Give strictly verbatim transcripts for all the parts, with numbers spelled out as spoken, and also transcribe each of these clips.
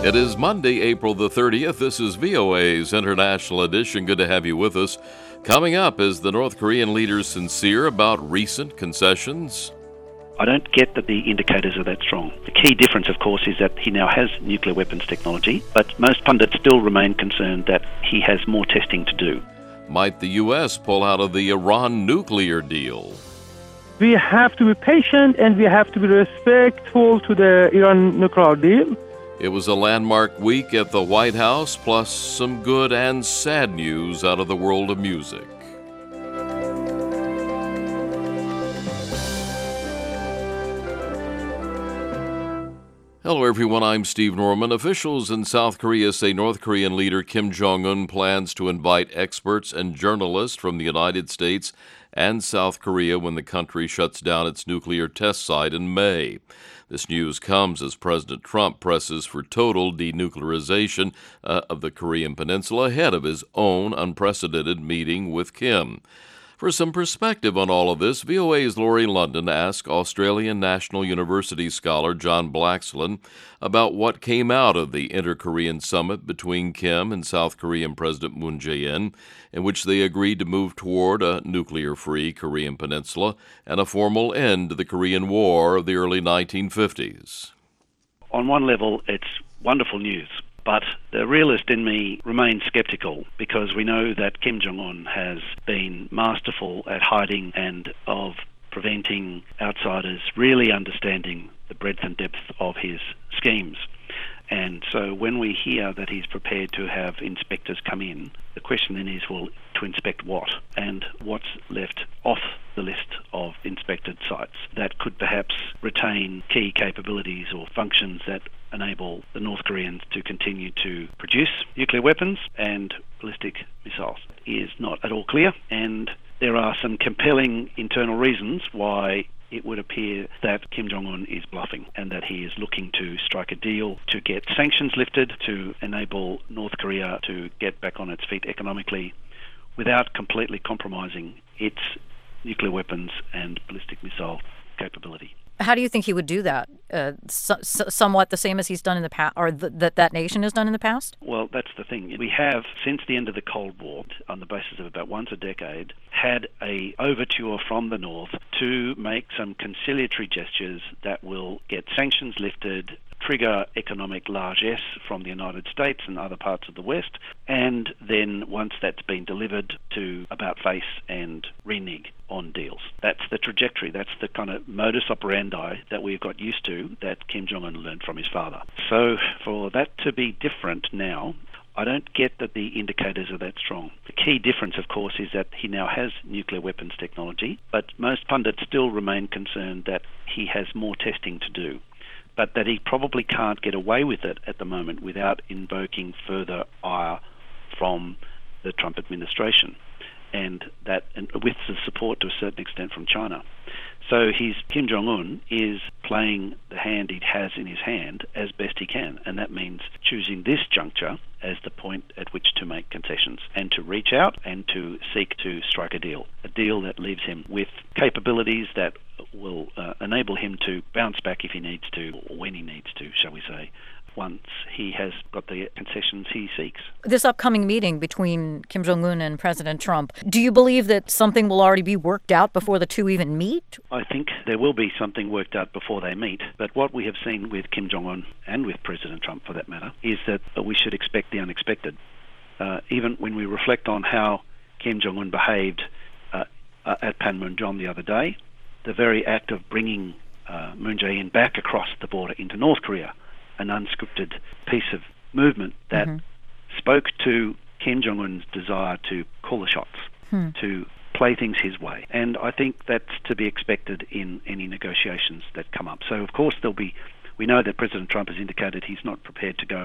It is Monday, April the thirtieth. This is V O A's International Edition. Good to have you with us. Coming up, is the North Korean leader sincere about recent concessions? I don't get that the indicators are that strong. The key difference, of course, is that he now has nuclear weapons technology, but most pundits still remain concerned that he has more testing to do. Might the U S pull out of the Iran nuclear deal? We have to be patient and we have to be respectful to the Iran nuclear deal. It was a landmark week at the White House, plus some good and sad news out of the world of music. Hello, everyone. I'm Steve Norman. Officials in South Korea say North Korean leader Kim Jong-un plans to invite experts and journalists from the United States and South Korea when the country shuts down its nuclear test site in May. This news comes as President Trump presses for total denuclearization uh, of the Korean Peninsula ahead of his own unprecedented meeting with Kim. For some perspective on all of this, V O A's Laurie London asked Australian National University scholar John Blaxland about what came out of the Inter-Korean summit between Kim and South Korean President Moon Jae-in, in which they agreed to move toward a nuclear-free Korean peninsula and a formal end to the Korean War of the early nineteen fifties. On one level, it's wonderful news. But the realist in me remains skeptical because we know that Kim Jong-un has been masterful at hiding and of preventing outsiders really understanding the breadth and depth of his schemes. And so when we hear that he's prepared to have inspectors come in, the question then is, well, to inspect what? And what's left off the list of inspected sites that could perhaps retain key capabilities or functions that enable the North Koreans to continue to produce nuclear weapons and ballistic missiles is not at all clear. And there are some compelling internal reasons why it would appear that Kim Jong-un is bluffing and that he is looking to strike a deal to get sanctions lifted to enable North Korea to get back on its feet economically without completely compromising its nuclear weapons and ballistic missile capability. How do you think he would do that? Uh, so, so, somewhat the same as he's done in the past, or th- that that nation has done in the past? Well, that's the thing. We have, since the end of the Cold War, on the basis of about once a decade, had a overture from the North to make some conciliatory gestures that will get sanctions lifted, trigger economic largesse from the United States and other parts of the West, and then once that's been delivered, to about face and renege on deals. That's the trajectory. That's the kind of modus operandi that we've got used to that Kim Jong-un learned from his father. So for that to be different now, I don't get that the indicators are that strong. The key difference, of course, is that he now has nuclear weapons technology, but most pundits still remain concerned that he has more testing to do, but that he probably can't get away with it at the moment without invoking further ire from the Trump administration, and that and with the support to a certain extent from China. So he's, Kim Jong-un is playing the hand he has in his hand as best he can, and that means choosing this juncture as the point at which to make concessions and to reach out and to seek to strike a deal, a deal that leaves him with capabilities that will uh, enable him to bounce back if he needs to, or when he needs to, shall we say, once he has got the concessions he seeks. This upcoming meeting between Kim Jong-un and President Trump, do you believe that something will already be worked out before the two even meet? I think there will be something worked out before they meet, but what we have seen with Kim Jong-un, and with President Trump for that matter, is that we should expect the unexpected. Uh, even when we reflect on how Kim Jong-un behaved uh, uh, at Panmunjom the other day, the very act of bringing uh, Moon Jae-in back across the border into North Korea, an unscripted piece of movement that mm-hmm. spoke to Kim Jong-un's desire to call the shots, hmm. to play things his way. And I think that's to be expected in any negotiations that come up. So, of course, there'll be, we know that President Trump has indicated he's not prepared to go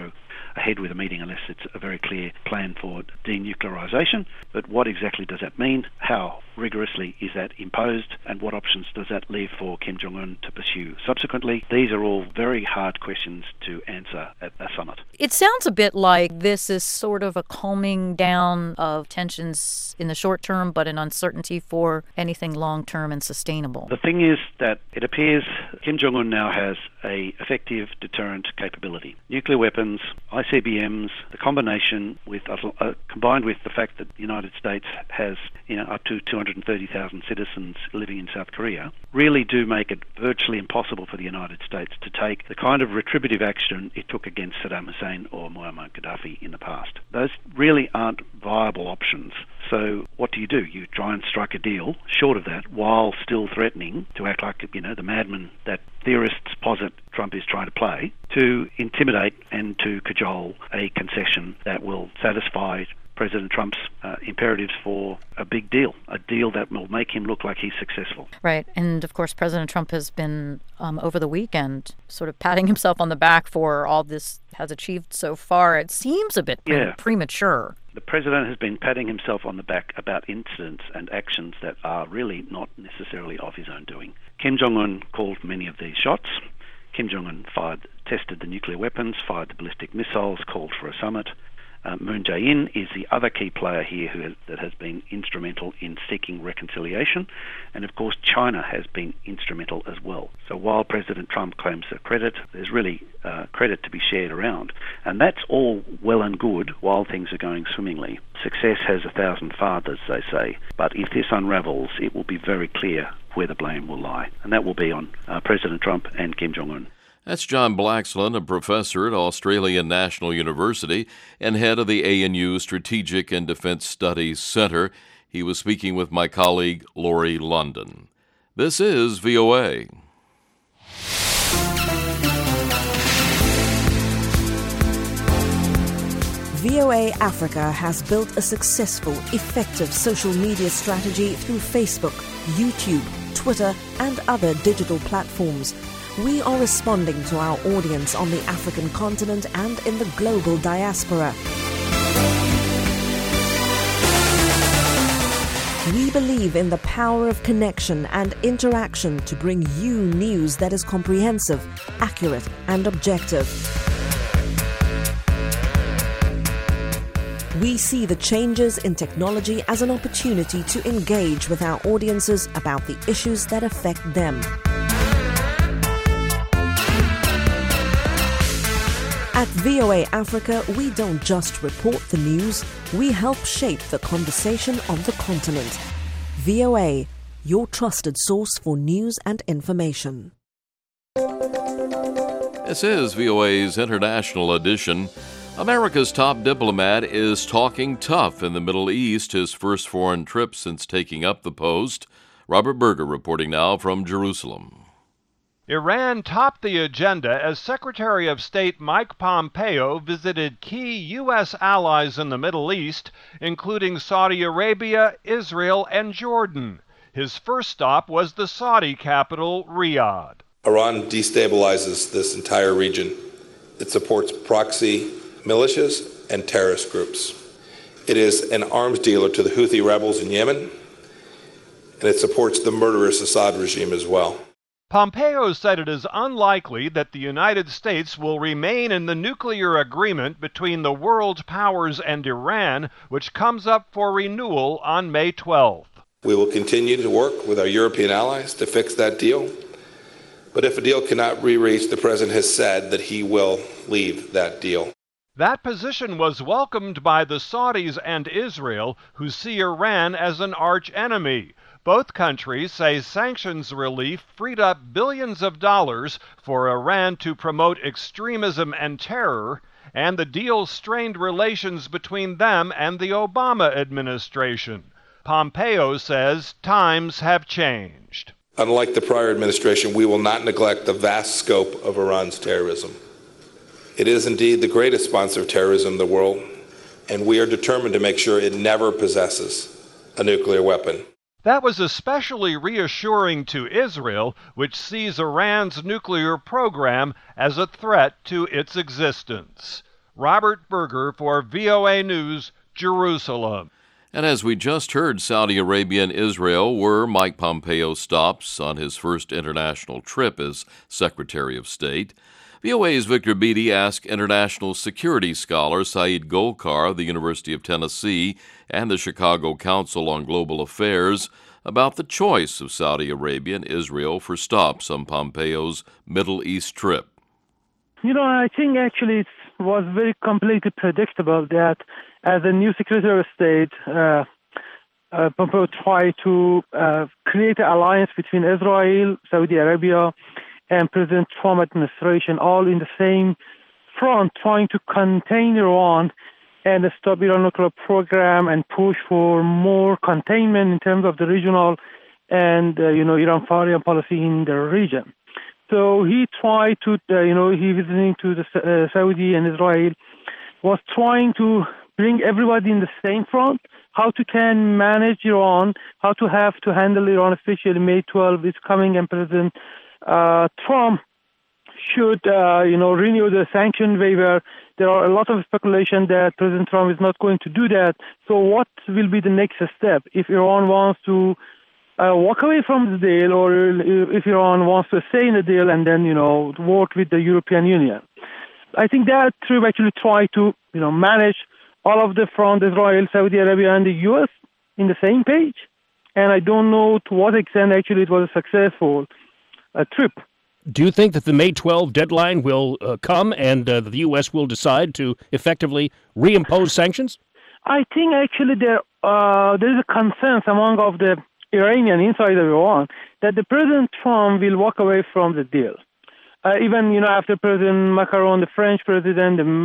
ahead with a meeting unless it's a very clear plan for denuclearisation. But what exactly does that mean? How rigorously is that imposed? And what options does that leave for Kim Jong-un to pursue subsequently? These are all very hard questions to answer at a summit. It sounds a bit like this is sort of a calming down of tensions in the short term, but an uncertainty for anything long-term and sustainable. The thing is that it appears Kim Jong-un now has a effective deterrent capability. Nuclear weapons, I C B Ms, the combination with uh, uh, combined with the fact that the United States has, you know, up to two hundred thirty thousand citizens living in South Korea, really do make it virtually impossible for the United States to take the kind of retributive action it took against Saddam Hussein or Muammar Gaddafi in the past. Those really aren't viable options. So what do you do? You try and strike a deal short of that while still threatening to act like, you know, the madman that theorists posit Trump is trying to play, to intimidate and to cajole a concession that will satisfy President Trump's uh, imperatives for a big deal, a deal that will make him look like he's successful. Right. And, of course, President Trump has been, um, over the weekend, sort of patting himself on the back for all this has achieved so far. It seems a bit pre- yeah. premature. The president has been patting himself on the back about incidents and actions that are really not necessarily of his own doing. Kim Jong-un called many of these shots. Kim Jong-un fired, tested the nuclear weapons, fired the ballistic missiles, called for a summit. Uh, Moon Jae-in is the other key player here who has, that has been instrumental in seeking reconciliation. And of course, China has been instrumental as well. So while President Trump claims the credit, there's really uh, credit to be shared around. And that's all well and good while things are going swimmingly. Success has a thousand fathers, they say. But if this unravels, it will be very clear where the blame will lie. And that will be on uh, President Trump and Kim Jong-un. That's John Blaxland, a professor at Australian National University and head of the A N U Strategic and Defense Studies Center. He was speaking with my colleague, Lori London. This is V O A. V O A Africa has built a successful, effective social media strategy through Facebook, YouTube, Twitter, and other digital platforms. We are responding to our audience on the African continent and in the global diaspora. We believe in the power of connection and interaction to bring you news that is comprehensive, accurate, and objective. We see the changes in technology as an opportunity to engage with our audiences about the issues that affect them. At V O A Africa, we don't just report the news, we help shape the conversation on the continent. V O A, your trusted source for news and information. This is V O A's International Edition. America's top diplomat is talking tough in the Middle East, his first foreign trip since taking up the post. Robert Berger reporting now from Jerusalem. Iran topped the agenda as Secretary of State Mike Pompeo visited key U S allies in the Middle East, including Saudi Arabia, Israel, and Jordan. His first stop was the Saudi capital, Riyadh. Iran destabilizes this entire region. It supports proxy militias and terrorist groups. It is an arms dealer to the Houthi rebels in Yemen, and it supports the murderous Assad regime as well. Pompeo said it is unlikely that the United States will remain in the nuclear agreement between the world powers and Iran, which comes up for renewal on May twelfth. We will continue to work with our European allies to fix that deal. But if a deal cannot be reached, the President has said that he will leave that deal. That position was welcomed by the Saudis and Israel, who see Iran as an arch-enemy. Both countries say sanctions relief freed up billions of dollars for Iran to promote extremism and terror, and the deal strained relations between them and the Obama administration. Pompeo says times have changed. Unlike the prior administration, we will not neglect the vast scope of Iran's terrorism. It is indeed the greatest sponsor of terrorism in the world, and we are determined to make sure it never possesses a nuclear weapon. That was especially reassuring to Israel, which sees Iran's nuclear program as a threat to its existence. Robert Berger for V O A News, Jerusalem. And as we just heard, Saudi Arabia and Israel were Mike Pompeo's stops on his first international trip as Secretary of State. V O A's Victor Beattie asked international security scholar Saeed Golkar of the University of Tennessee and the Chicago Council on Global Affairs about the choice of Saudi Arabia and Israel for stops on Pompeo's Middle East trip. You know, I think actually it was very completely predictable that as a new Secretary of State, uh, uh, Pompeo tried to uh, create an alliance between Israel, Saudi Arabia, and President Trump administration, all in the same front, trying to contain Iran and stop Iran nuclear program and push for more containment in terms of the regional and, uh, you know, Iran foreign policy in the region. So he tried to, uh, you know, he visiting to the uh, Saudi and Israel, was trying to bring everybody in the same front, how to can manage Iran, how to have to handle Iran, especially May twelfth is coming, and President uh, Trump should, uh, you know, renew the sanction waiver. There are a lot of speculation that President Trump is not going to do that. So what will be the next step if Iran wants to uh, walk away from the deal, or if Iran wants to stay in the deal and then, you know, work with the European Union? I think that trip actually tried to, you know, manage all of the front, Israel, Saudi Arabia, and the U S in the same page. And I don't know to what extent actually it was a successful uh, trip. Do you think that the May twelfth deadline will uh, come and uh, the U S will decide to effectively reimpose sanctions? I think actually there uh, there is a consensus among of the Iranian inside of Iran that the President Trump will walk away from the deal. Uh, even, you know, after President Macron, the French president, uh,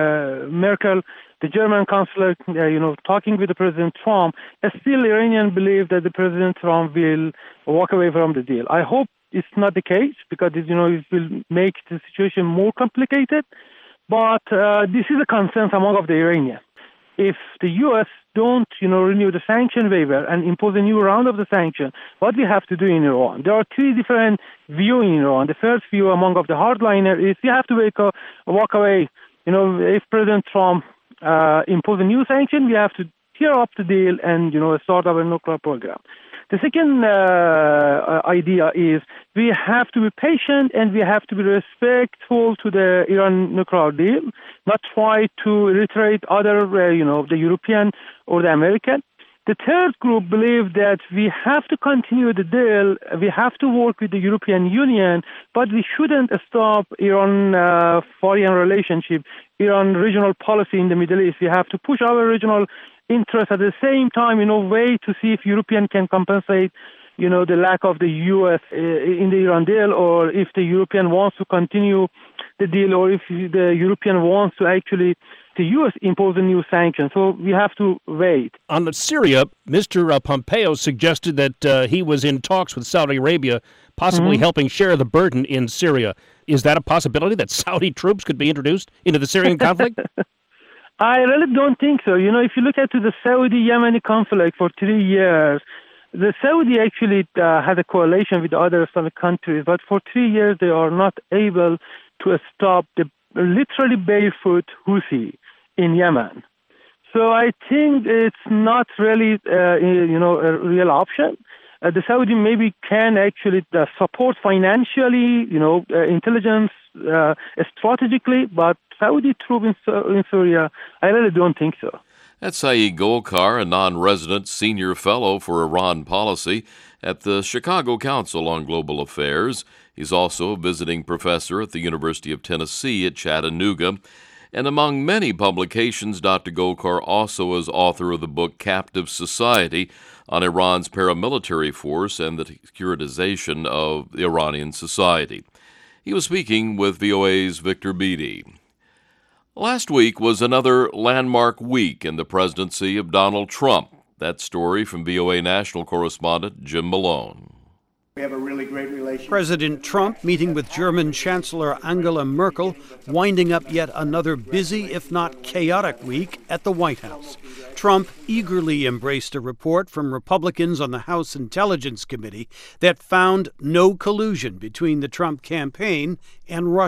Merkel, the German chancellor, uh, you know, talking with the President Trump, uh, still Iranians believe that the President Trump will walk away from the deal. I hope it's not the case, because, you know, it will make the situation more complicated. But uh, this is a concern among of the Iranians. If the U S don't, you know, renew the sanction waiver and impose a new round of the sanction, what we have to do in Iran? There are three different views in Iran. The first view among of the hardliner is we have to wake up, walk away. You know, if President Trump uh, impose a new sanction, we have to tear up the deal and, you know, start our nuclear program. The second uh, idea is we have to be patient and we have to be respectful to the Iran nuclear deal, not try to reiterate other, uh, you know, the European or the American. The third group believe that we have to continue the deal, we have to work with the European Union, but we shouldn't stop Iran uh, foreign relationship, Iran regional policy in the Middle East. We have to push our regional interest at the same time, in a way, to see if European can compensate, you know, the lack of the U S in the Iran deal, or if the European wants to continue the deal, or if the European wants to actually, the U S impose a new sanction. So we have to wait. On Syria, Mister Pompeo suggested that uh, he was in talks with Saudi Arabia, possibly mm-hmm. helping share the burden in Syria. Is that a possibility that Saudi troops could be introduced into the Syrian conflict? I really don't think so. You know, if you look at the Saudi-Yemeni conflict for three years, the Saudi actually uh, had a coalition with other Islamic countries, but for three years they are not able to stop the literally barefoot Houthi in Yemen. So I think it's not really, uh, you know, a real option. Uh, the Saudi maybe can actually uh, support financially, you know, uh, intelligence uh, strategically, but Saudi troops in, in Syria, I really don't think so. That's Saeed Golkar, a non-resident senior fellow for Iran policy at the Chicago Council on Global Affairs. He's also a visiting professor at the University of Tennessee at Chattanooga. And among many publications, Doctor Golkar also is author of the book Captive Society on Iran's paramilitary force and the securitization of Iranian society. He was speaking with V O A's Victor Beattie. Last week was another landmark week in the presidency of Donald Trump. That story from V O A national correspondent Jim Malone. We have a really great relationship. President Trump meeting with German Chancellor Angela Merkel, winding up yet another busy, if not chaotic, week at the White House. Trump eagerly embraced a report from Republicans on the House Intelligence Committee that found no collusion between the Trump campaign and Russia.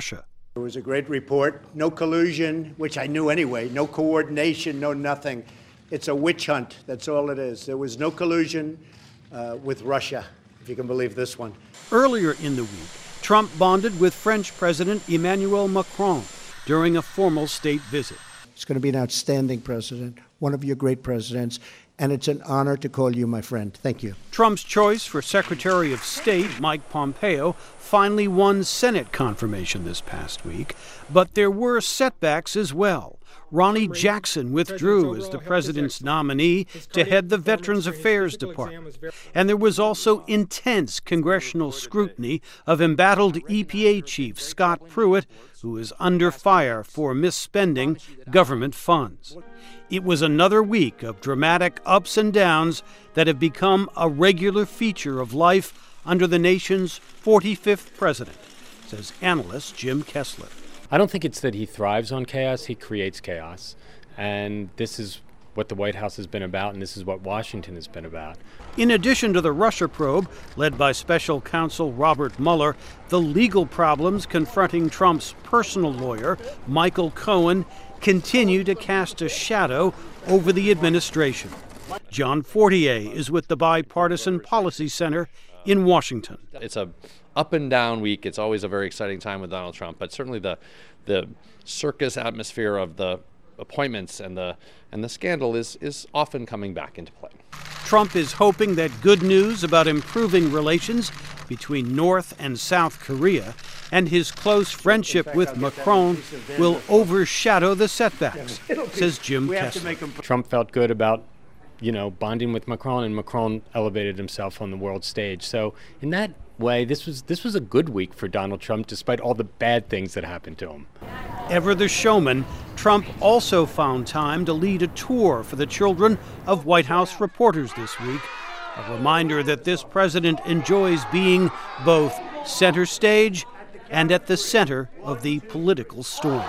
It was a great report. No collusion, which I knew anyway. No coordination, no nothing. It's a witch hunt. That's all it is. There was no collusion uh, with Russia, if you can believe this one. Earlier in the week, Trump bonded with French President Emmanuel Macron during a formal state visit. He's going to be an outstanding president, one of your great presidents, and it's an honor to call you my friend. Thank you. Trump's choice for Secretary of State, Mike Pompeo, finally won Senate confirmation this past week, but there were setbacks as well. Ronnie Jackson withdrew as the president's nominee to head the Veterans Affairs Department. And there was also intense congressional scrutiny of embattled E P A chief Scott Pruitt, who is under fire for misspending government funds. It was another week of dramatic ups and downs that have become a regular feature of life under the nation's forty-fifth president, says analyst Jim Kessler. I don't think it's that he thrives on chaos, he creates chaos. And this is what the White House has been about, and this is what Washington has been about. In addition to the Russia probe, led by special counsel Robert Mueller, the legal problems confronting Trump's personal lawyer, Michael Cohen, continue to cast a shadow over the administration. John Fortier is with the Bipartisan Policy Center in Washington. It's a up and down week. It's always a very exciting time with Donald Trump, but certainly the the circus atmosphere of the appointments and the and the scandal is is often coming back into play. Trump is hoping that good news about improving relations between North and South Korea and his close friendship with Macron will overshadow the setbacks, says Jim Kessler. Trump felt good about, you know, bonding with Macron, and Macron elevated himself on the world stage. So in that way, this was this was a good week for Donald Trump, despite all the bad things that happened to him. Ever the showman, Trump also found time to lead a tour for the children of White House reporters this week, a reminder that this president enjoys being both center stage and at the center of the political storm.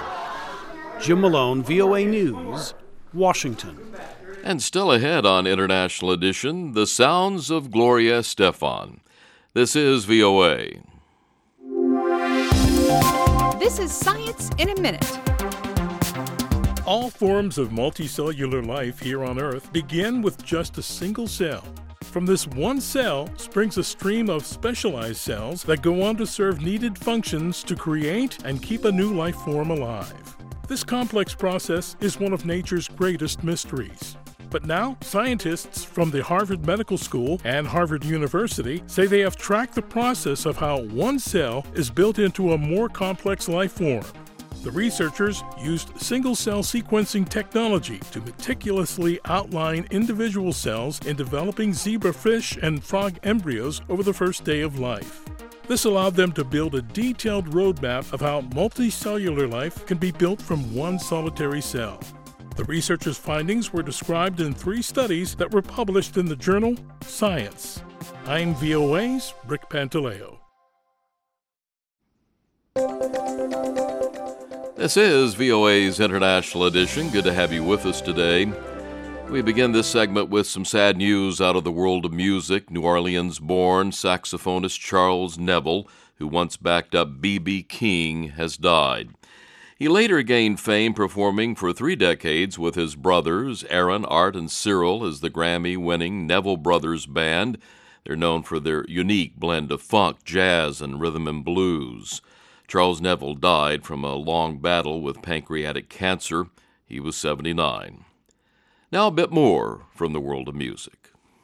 Jim Malone, V O A News, Washington. And still ahead on International Edition, the sounds of Gloria Estefan. This is V O A. This is Science in a Minute. All forms of multicellular life here on Earth begin with just a single cell. From this one cell springs a stream of specialized cells that go on to serve needed functions to create and keep a new life form alive. This complex process is one of nature's greatest mysteries. But now, scientists from the Harvard Medical School and Harvard University say they have tracked the process of how one cell is built into a more complex life form. The researchers used single-cell sequencing technology to meticulously outline individual cells in developing zebrafish and frog embryos over the first day of life. This allowed them to build a detailed roadmap of how multicellular life can be built from one solitary cell. The researchers' findings were described in three studies that were published in the journal Science. I'm V O A's Rick Pantaleo. This is V O A's International Edition. Good to have you with us today. We begin this segment with some sad news out of the world of music. New Orleans-born saxophonist Charles Neville, who once backed up B B King, has died. He later gained fame performing for three decades with his brothers, Aaron, Art, and Cyril, as the Grammy-winning Neville Brothers Band. They're known for their unique blend of funk, jazz, and rhythm and blues. Charles Neville died from a long battle with pancreatic cancer. He was seventy-nine. Now a bit more from the world of music.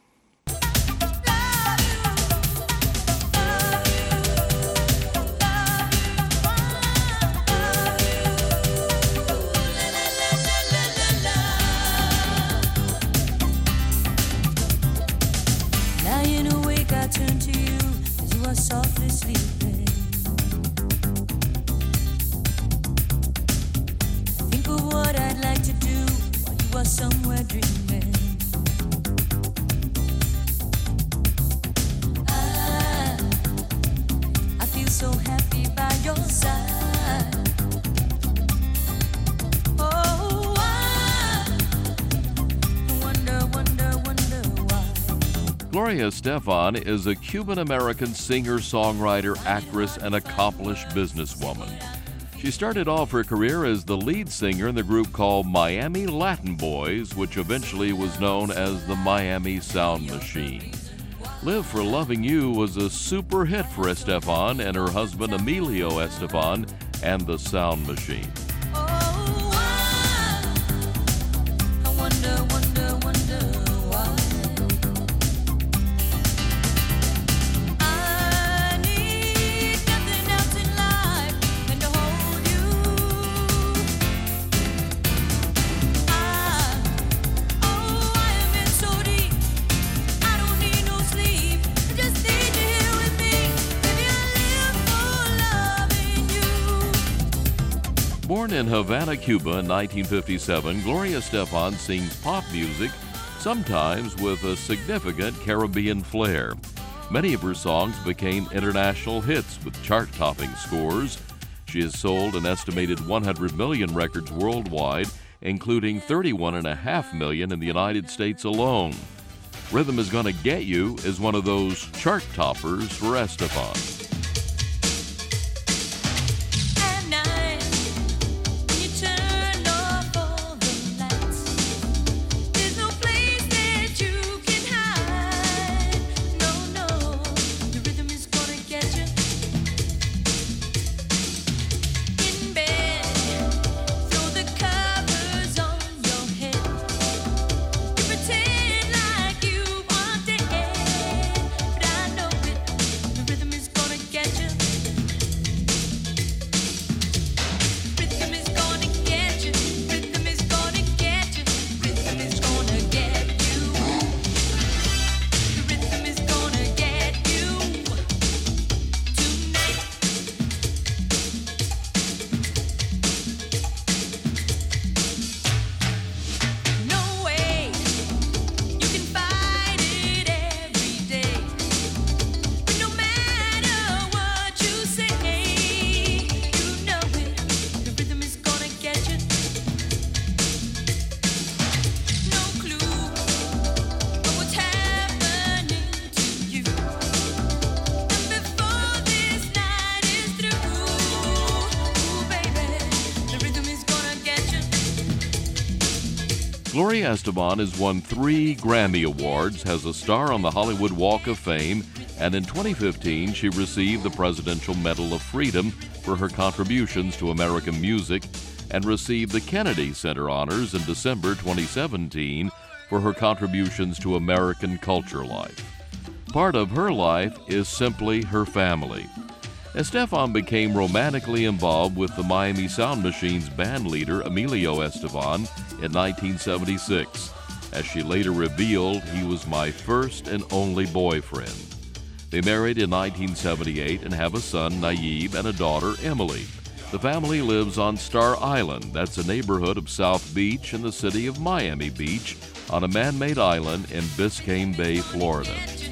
Lying awake, I turn to you as you are softly sleeping. Think of what I'd like to do while you are somewhere dreaming. I, I feel so happy by your side. Oh, I wonder, wonder, wonder why. Gloria Estefan is a Cuban-American singer, songwriter, actress, and accomplished businesswoman. She started off her career as the lead singer in the group called Miami Latin Boys, which eventually was known as the Miami Sound Machine. Live for Loving You was a super hit for Estefan and her husband Emilio Estefan and the Sound Machine. Born in Havana, Cuba in nineteen fifty-seven, Gloria Estefan sings pop music, sometimes with a significant Caribbean flair. Many of her songs became international hits with chart-topping scores. She has sold an estimated one hundred million records worldwide, including thirty-one point five million in the United States alone. Rhythm Is Gonna Get You is one of those chart toppers for Estefan. Gloria Estefan has won three Grammy Awards, has a star on the Hollywood Walk of Fame, and in twenty fifteen she received the Presidential Medal of Freedom for her contributions to American music and received the Kennedy Center Honors in December twenty seventeen for her contributions to American culture life. Part of her life is simply her family. Estefan became romantically involved with the Miami Sound Machine's band leader Emilio Estefan in nineteen seventy-six. As she later revealed, he was my first and only boyfriend. They married in nineteen seventy-eight and have a son, Nayib, and a daughter, Emily. The family lives on Star Island. That's a neighborhood of South Beach in the city of Miami Beach on a man-made island in Biscayne Bay, Florida.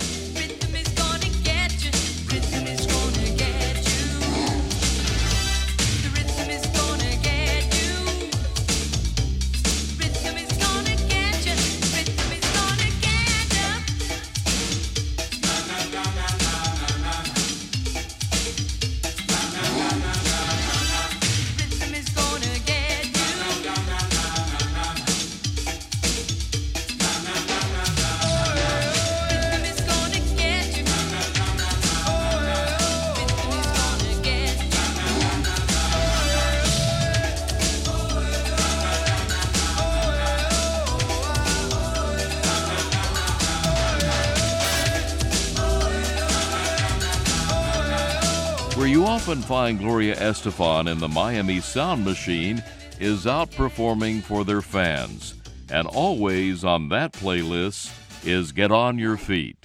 Where you often find Gloria Estefan and the Miami Sound Machine is outperforming for their fans. And always on that playlist is Get On Your Feet.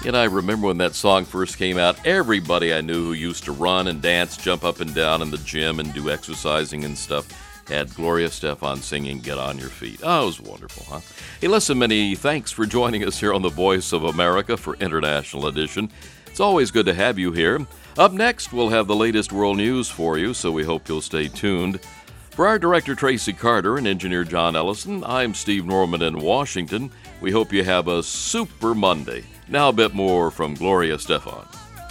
And I remember when that song first came out, everybody I knew who used to run and dance, jump up and down in the gym and do exercising and stuff had Gloria Estefan singing Get On Your Feet. Oh, it was wonderful, huh? Hey, listen, many thanks for joining us here on The Voice of America for International Edition. It's always good to have you here. Up next, we'll have the latest world news for you, so we hope you'll stay tuned. For our director, Tracy Carter, and engineer John Ellison, I'm Steve Norman in Washington. We hope you have a super Monday. Now a bit more from Gloria Estefan.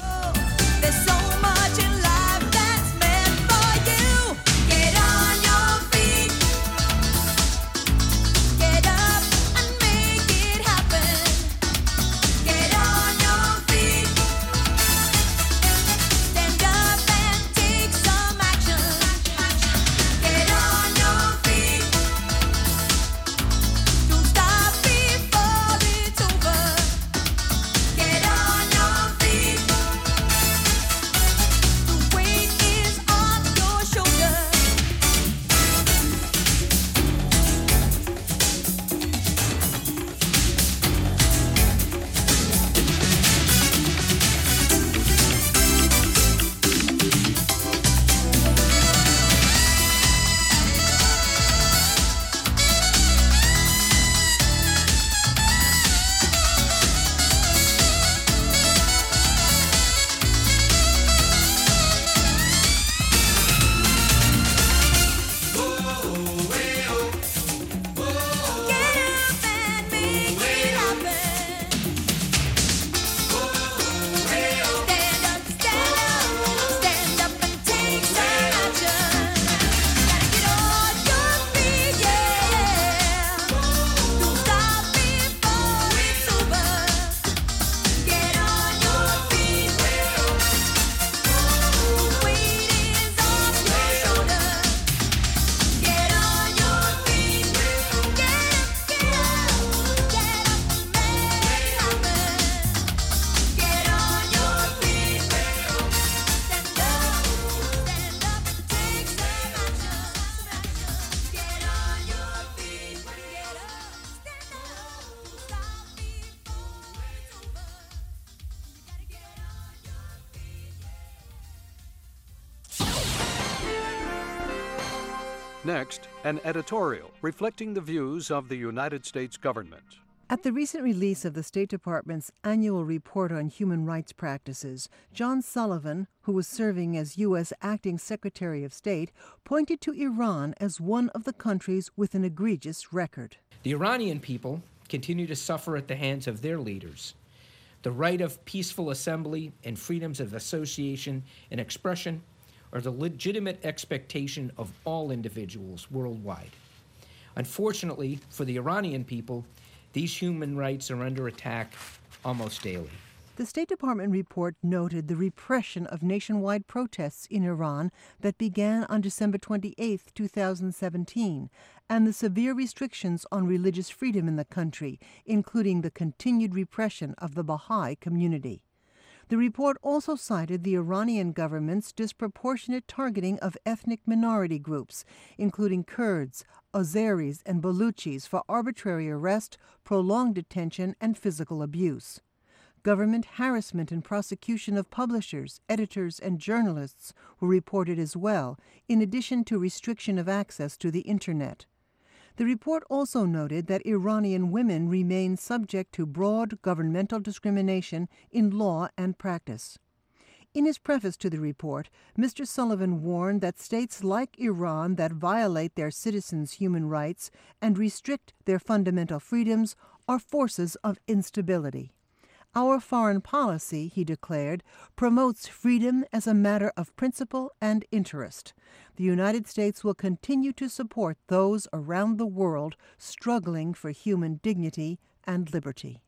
Next, an editorial reflecting the views of the United States government. At the recent release of the State Department's annual report on human rights practices, John Sullivan, who was serving as U S Acting Secretary of State, pointed to Iran as one of the countries with an egregious record. The Iranian people continue to suffer at the hands of their leaders. The right of peaceful assembly and freedoms of association and expression are the legitimate expectation of all individuals worldwide. Unfortunately, for the Iranian people, these human rights are under attack almost daily. The State Department report noted the repression of nationwide protests in Iran that began on December twenty-eighth, two thousand seventeen, and the severe restrictions on religious freedom in the country, including the continued repression of the Baha'i community. The report also cited the Iranian government's disproportionate targeting of ethnic minority groups, including Kurds, Azeris, and Baluchis, for arbitrary arrest, prolonged detention, and physical abuse. Government harassment and prosecution of publishers, editors, and journalists were reported as well, in addition to restriction of access to the Internet. The report also noted that Iranian women remain subject to broad governmental discrimination in law and practice. In his preface to the report, Mister Sullivan warned that states like Iran that violate their citizens' human rights and restrict their fundamental freedoms are forces of instability. Our foreign policy, he declared, promotes freedom as a matter of principle and interest. The United States will continue to support those around the world struggling for human dignity and liberty.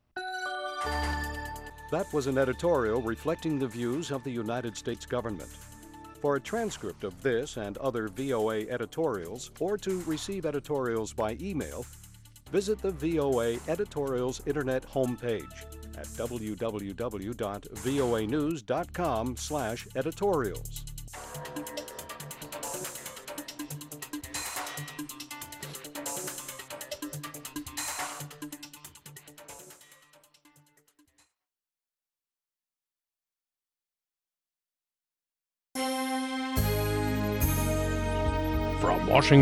That was an editorial reflecting the views of the United States government. For a transcript of this and other V O A editorials, or to receive editorials by email, visit the V O A Editorials Internet homepage at w w w dot voa news dot com slash editorials. Washington.